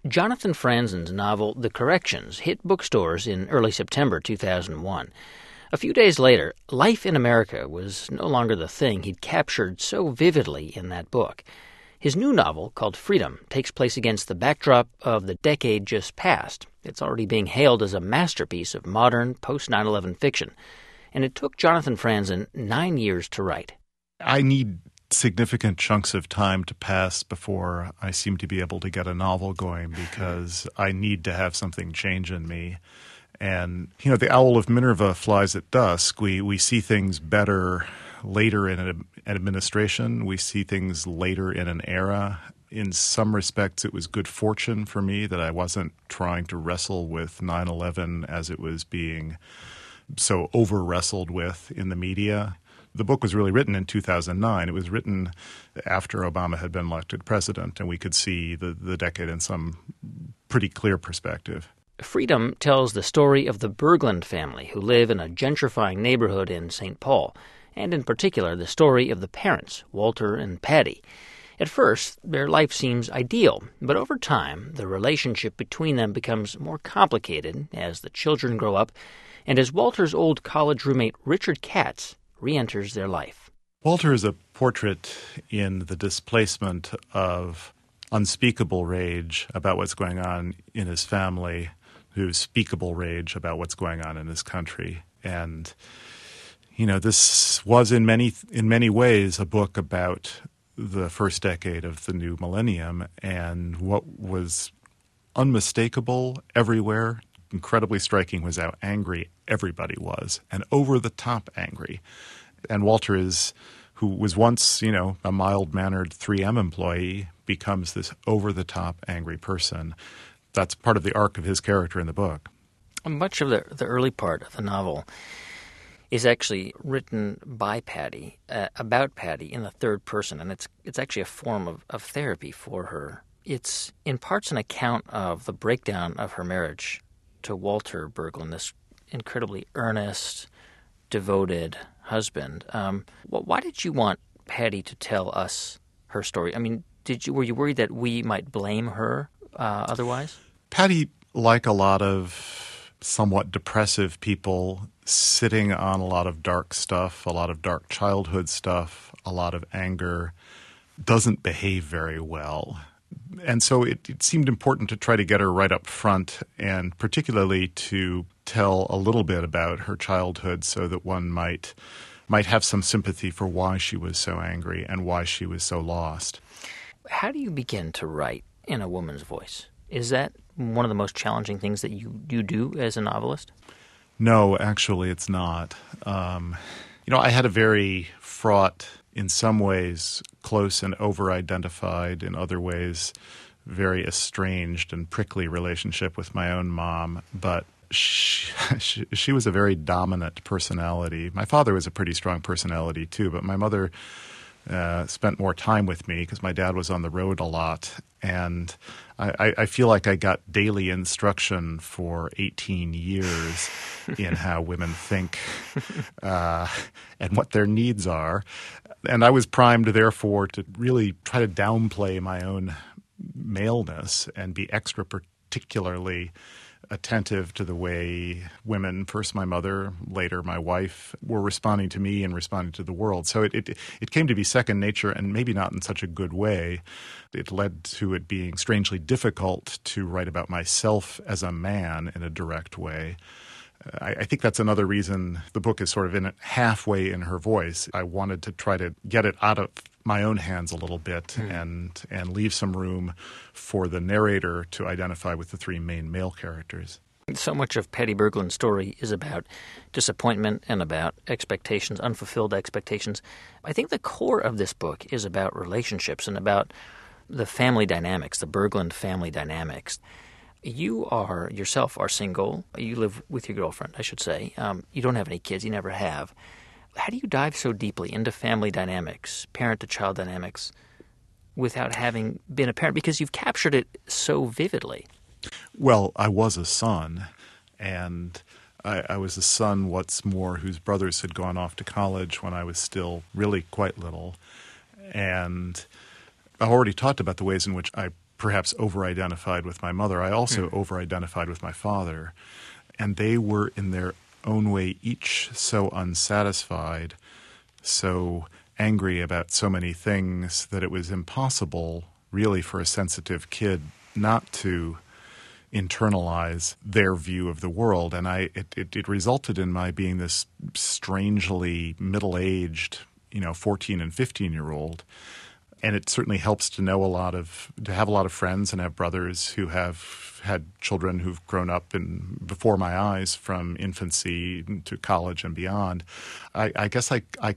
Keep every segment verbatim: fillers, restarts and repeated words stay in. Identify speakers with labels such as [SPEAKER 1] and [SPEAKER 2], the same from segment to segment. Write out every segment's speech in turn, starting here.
[SPEAKER 1] Jonathan Franzen's novel The Corrections hit bookstores in early September two thousand one. A few days later, life in America was no longer the thing he'd captured so vividly in that book. His new novel, called Freedom, takes place against the backdrop of the decade just past. It's already being hailed as a masterpiece of modern, post nine eleven fiction. And it took Jonathan Franzen nine years to write.
[SPEAKER 2] I need significant chunks of time to pass before I seem to be able to get a novel going because I need to have something change in me. And, you know, the owl of Minerva flies at dusk. We we see things better later in an administration. We see things later in an era. In some respects, it was good fortune for me that I wasn't trying to wrestle with nine eleven as it was being so over-wrestled with in the media. The book was really written in two thousand nine. It was written after Obama had been elected president, and we could see the, the decade in some pretty clear perspective.
[SPEAKER 1] Freedom tells the story of the Berglund family who live in a gentrifying neighborhood in Saint Paul, and in particular the story of the parents, Walter and Patty. At first, their life seems ideal, but over time, the relationship between them becomes more complicated as the children grow up, and as Walter's old college roommate Richard Katz re-enters their life.
[SPEAKER 2] Walter is a portrait in the displacement of unspeakable rage about what's going on in his family, whose speakable rage about what's going on in his country. And, you know, this was in many in many ways a book about the first decade of the new millennium, and what was unmistakable everywhere, incredibly striking, was how angry everybody was, and over-the-top angry. And Walter is, who was once, you know, a mild-mannered three M employee, becomes this over-the-top angry person. That's part of the arc of his character in the book.
[SPEAKER 1] Much of the, the early part of the novel is actually written by Patty, uh, about Patty in the third person, and it's it's actually a form of, of therapy for her. It's in parts an account of the breakdown of her marriage to Walter Berglund, this incredibly earnest, devoted husband. Um, why did you want Patty to tell us her story? I mean, did you were you worried that we might blame her uh, otherwise?
[SPEAKER 2] Patty, like a lot of somewhat depressive people, sitting on a lot of dark stuff, a lot of dark childhood stuff, a lot of anger, doesn't behave very well. And so it, it seemed important to try to get her right up front, and particularly to tell a little bit about her childhood so that one might might have some sympathy for why she was so angry and why she was so lost.
[SPEAKER 1] How do you begin to write in a woman's voice? Is that one of the most challenging things that you, you do as a novelist?
[SPEAKER 2] No, actually it's not. Um, you know, I had a very fraught, in some ways close and over-identified, in other ways very estranged and prickly relationship with my own mom, but she, she, she was a very dominant personality. My father was a pretty strong personality too, but my mother uh, spent more time with me because my dad was on the road a lot, and I, I feel like I got daily instruction for eighteen years in how women think uh, and what their needs are. And I was primed, therefore, to really try to downplay my own maleness and be extra particularly attentive to the way women, first my mother, later my wife, were responding to me and responding to the world. So it, it, it came to be second nature, and maybe not in such a good way. It led to it being strangely difficult to write about myself as a man in a direct way. I, I think that's another reason the book is sort of in it halfway in her voice. I wanted to try to get it out of my own hands a little bit mm. and and leave some room for the narrator to identify with the three main male characters.
[SPEAKER 1] So much of Patty Berglund's story is about disappointment and about expectations, unfulfilled expectations. I think the core of this book is about relationships and about the family dynamics, the Berglund family dynamics. You are, yourself, are single. You live with your girlfriend, I should say. Um, you don't have any kids. You never have. How do you dive so deeply into family dynamics, parent-to-child dynamics, without having been a parent? Because you've captured it so vividly.
[SPEAKER 2] Well, I was a son, and I, I was a son, what's more, whose brothers had gone off to college when I was still really quite little. And I already talked about the ways in which I perhaps over-identified with my mother, I also mm. over-identified with my father. And they were, in their own way, each so unsatisfied, so angry about so many things that it was impossible, really, for a sensitive kid not to internalize their view of the world. And I it, it, it resulted in my being this strangely middle-aged, you know, fourteen and fifteen-year-old. And it certainly helps to know a lot of, to have a lot of friends and have brothers who have had children who've grown up in before my eyes from infancy to college and beyond. I, I guess I, I,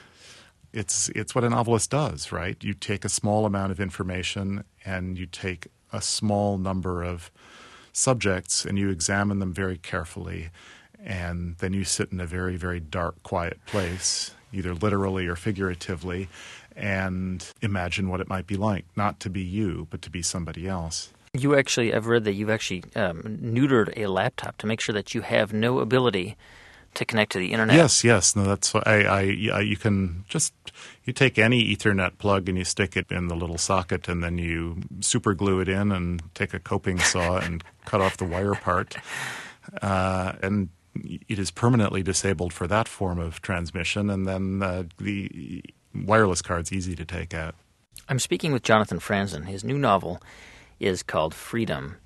[SPEAKER 2] it's it's what a novelist does, right? You take a small amount of information and you take a small number of subjects and you examine them very carefully, and then you sit in a very, very dark, quiet place, either literally or figuratively, and imagine what it might be like, not to be you, but to be somebody else.
[SPEAKER 1] You actually, I've read that you've actually um, neutered a laptop to make sure that you have no ability to connect to the internet.
[SPEAKER 2] Yes, yes. No, that's I, I, I. You can just you take any Ethernet plug and you stick it in the little socket, and then you super glue it in, and take a coping saw and cut off the wire part, uh, and it is permanently disabled for that form of transmission. And then uh, the wireless card's easy to take out.
[SPEAKER 1] I'm speaking with Jonathan Franzen. His new novel is called Freedom.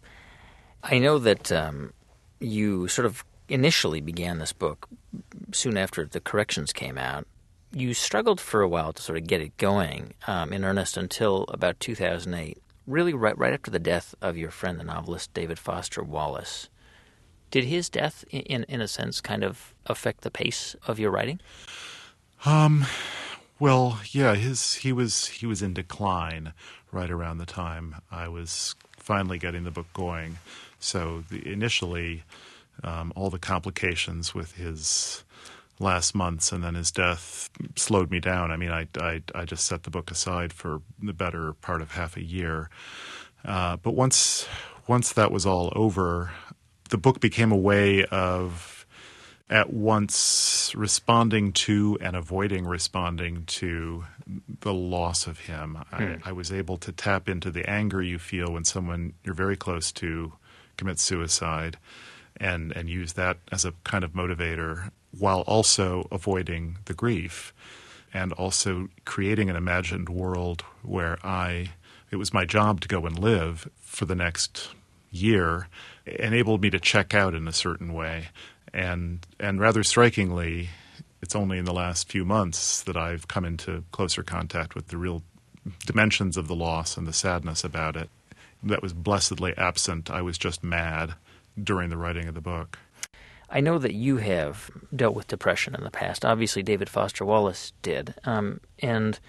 [SPEAKER 1] I know that um, you sort of initially began this book soon after The Corrections came out. You struggled for a while to sort of get it going um, in earnest until about two thousand eight, really right, right after the death of your friend, the novelist David Foster Wallace. Did his death, in, in a sense, kind of affect the pace of your writing?
[SPEAKER 2] Um... Well, yeah, his he was he was in decline right around the time I was finally getting the book going. So the, initially, um, all the complications with his last months and then his death slowed me down. I mean, I I, I just set the book aside for the better part of half a year. Uh, but once once that was all over, the book became a way of at once responding to and avoiding responding to the loss of him. Mm. I, I was able to tap into the anger you feel when someone you're very close to commits suicide and, and use that as a kind of motivator, while also avoiding the grief and also creating an imagined world where I, it was my job to go and live for the next year, enabled me to check out in a certain way. And and rather strikingly, it's only in the last few months that I've come into closer contact with the real dimensions of the loss and the sadness about it. That was blessedly absent. I was just mad during the writing of the book.
[SPEAKER 1] I know that you have dealt with depression in the past. Obviously, David Foster Wallace did. Um, and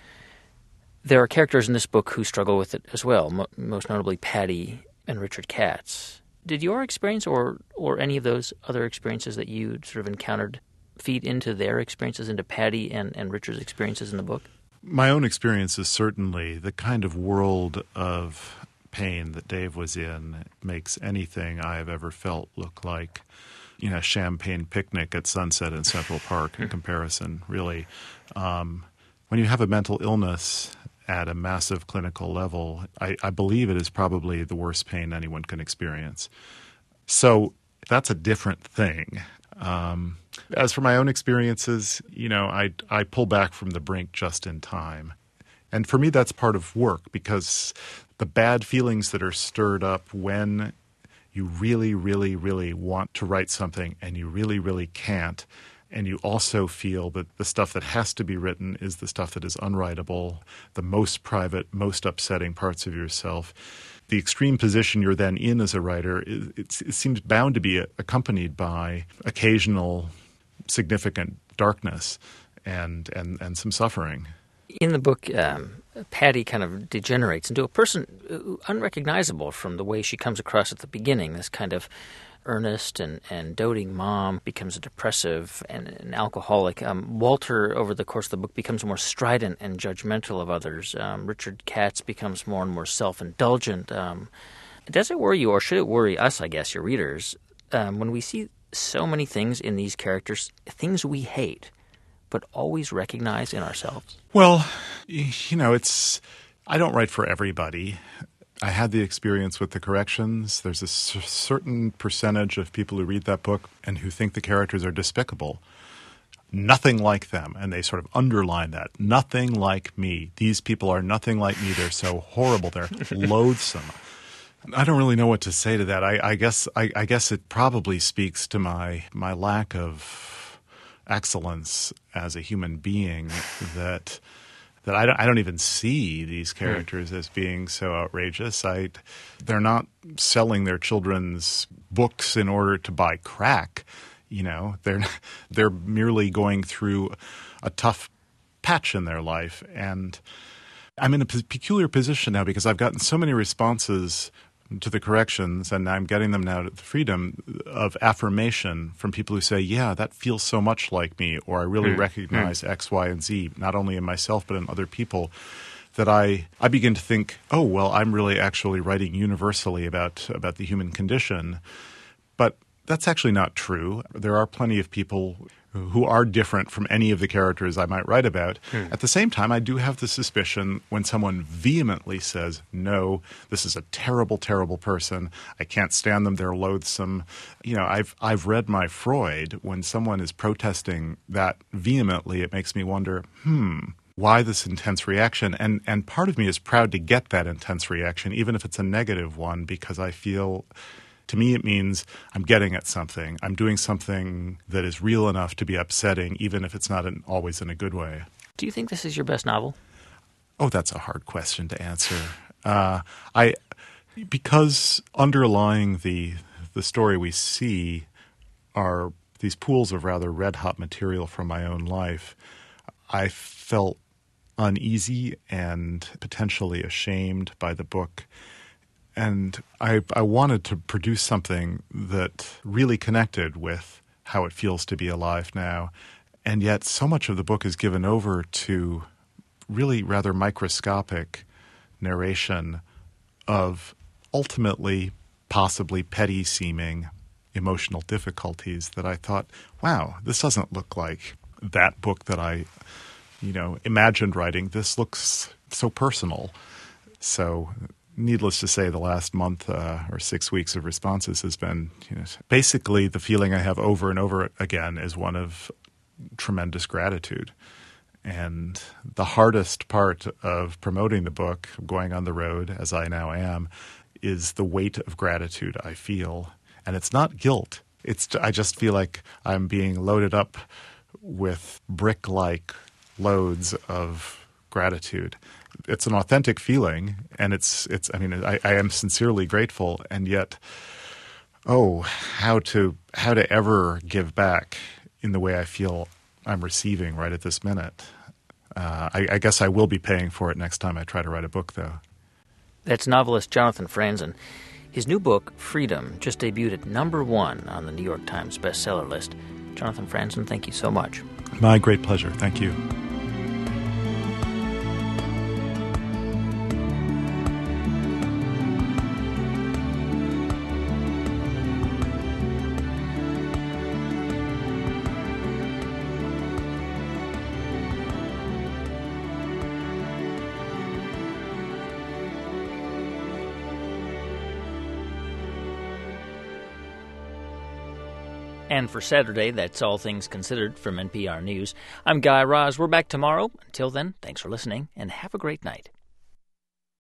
[SPEAKER 1] there are characters in this book who struggle with it as well, mo- most notably Patty and Richard Katz. Did your experience or, or any of those other experiences that you sort of encountered feed into their experiences, into Patty and, and Richard's experiences in the book?
[SPEAKER 2] My own experiences, certainly. The kind of world of pain that Dave was in makes anything I have ever felt look like, you know, a champagne picnic at sunset in Central Park in comparison, really. Um, when you have a mental illness at a massive clinical level, I, I believe it is probably the worst pain anyone can experience. So that's a different thing. Um, as for my own experiences, you know, I, I pull back from the brink just in time. And for me, that's part of work, because the bad feelings that are stirred up when you really, really, really want to write something and you really, really can't, and you also feel that the stuff that has to be written is the stuff that is unwritable, the most private, most upsetting parts of yourself. The extreme position you're then in as a writer, it, it, it seems bound to be accompanied by occasional significant darkness and, and, and some suffering.
[SPEAKER 1] In the book, um, Patty kind of degenerates into a person unrecognizable from the way she comes across at the beginning, this kind of earnest and, and doting mom, becomes a depressive and an alcoholic. Um, Walter, over the course of the book, becomes more strident and judgmental of others. Um, Richard Katz becomes more and more self-indulgent. Um, does it worry you, or should it worry us, I guess, your readers, um, when we see so many things in these characters, things we hate, but always recognize in ourselves?
[SPEAKER 2] Well, you know, it's I don't write for everybody. I had the experience with the corrections. There's a c- certain percentage of people who read that book and who think the characters are despicable. Nothing like them. And they sort of underline that. Nothing like me. These people are nothing like me. They're so horrible. They're loathsome. I don't really know what to say to that. I, I guess I, I guess it probably speaks to my my lack of excellence as a human being that that I don't, I don't even see these characters mm. as being so outrageous. I, they're not selling their children's books in order to buy crack. You know, they're they're merely going through a tough patch in their life, and I'm in a p- peculiar position now because I've gotten so many responses to the corrections, and I'm getting them now to the Freedom, of affirmation from people who say, yeah, that feels so much like me, or I really mm. recognize mm. X, Y, and Z, not only in myself but in other people, that I, I begin to think, oh, well, I'm really actually writing universally about, about the human condition. But that's actually not true. There are plenty of people who are different from any of the characters I might write about. Hmm. At the same time, I do have the suspicion when someone vehemently says, no, this is a terrible, terrible person, I can't stand them, they're loathsome. You know, I've I've read my Freud. When someone is protesting that vehemently, it makes me wonder, hmm, why this intense reaction? And and part of me is proud to get that intense reaction, even if it's a negative one, because I feel... To me, it means I'm getting at something. I'm doing something that is real enough to be upsetting, even if it's not in, always in a good way.
[SPEAKER 1] Do you think this is your best novel?
[SPEAKER 2] Oh, that's a hard question to answer. Uh, I, because underlying the the story we see are these pools of rather red-hot material from my own life, I felt uneasy and potentially ashamed by the book. And I, I wanted to produce something that really connected with how it feels to be alive now. And yet so much of the book is given over to really rather microscopic narration of ultimately possibly petty-seeming emotional difficulties that I thought, wow, this doesn't look like that book that I, you know, imagined writing. This looks so personal. So... Needless to say, the last month uh, or six weeks of responses has been, you know, basically the feeling I have over and over again is one of tremendous gratitude. And the hardest part of promoting the book, going on the road, as I now am, is the weight of gratitude I feel. And it's not guilt. It's I just feel like I'm being loaded up with brick-like loads of gratitude. It's an authentic feeling, and it's, it's. I mean, I, I am sincerely grateful, and yet, oh, how to how to ever give back in the way I feel I'm receiving right at this minute. Uh, I, I guess I will be paying for it next time I try to write a book, though.
[SPEAKER 1] That's novelist Jonathan Franzen. His new book, Freedom, just debuted at number one on the New York Times bestseller list. Jonathan Franzen, thank you so much.
[SPEAKER 2] My great pleasure. Thank you.
[SPEAKER 1] And for Saturday, that's All Things Considered from N P R News. I'm Guy Raz. We're back tomorrow. Until then, thanks for listening, and have a great night.